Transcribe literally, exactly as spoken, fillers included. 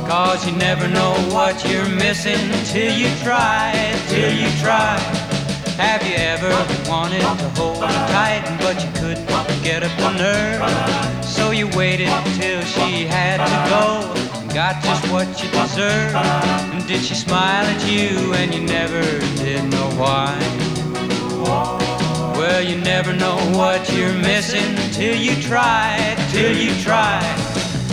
'cause you never know what you're missing till you try, till you try. Have you ever wanted to hold her tight, but you couldn't get up the nerve? So you waited till she had to go and got just what you deserved. And did she smile at you and you never did know why? Well, you never know what you're missing till you try, till you try.